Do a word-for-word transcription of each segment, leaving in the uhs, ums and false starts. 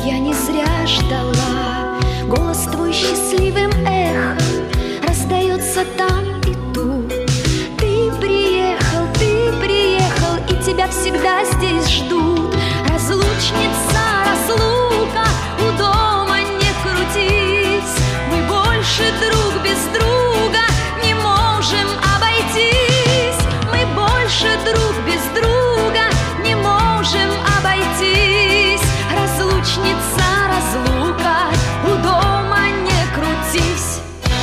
я не зря ждала. Голос твой счастливым эхом раздается там и тут. Ты приехал, ты приехал, и тебя всегда здесь ждут. Разлучница, разлука, у дома не крутись. Мы больше друг без друга не можем обойтись. Мы больше друг без друга не можем обойтись. Разлучница, разлука, у дома не крутись.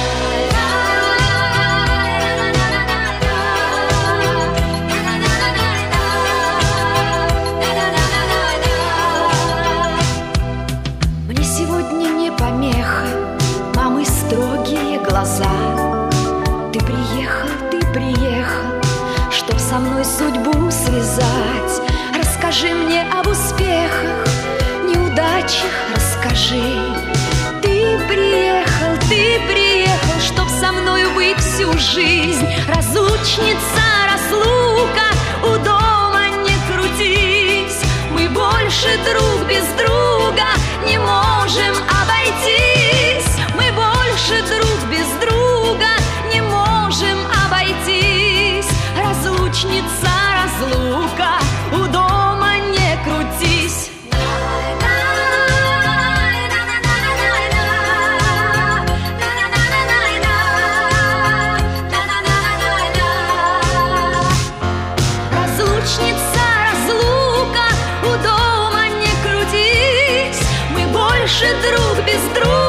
Мне сегодня не помеха мамы строгие глаза. Ты приехал, ты приехал, чтоб со мной судьбу связать. Расскажи мне об успехах, неудачах расскажи. Ты приехал, ты приехал, чтоб со мною быть всю жизнь. Разлучница, разлука, у дома не крутись. Мы больше друг без друга не можем обойтись. Мы больше друг без друга не можем обойтись. Разлучница, разлука, у дома не крутись. Разлучница, разлука, у дома не крутись. Мы больше друг без друга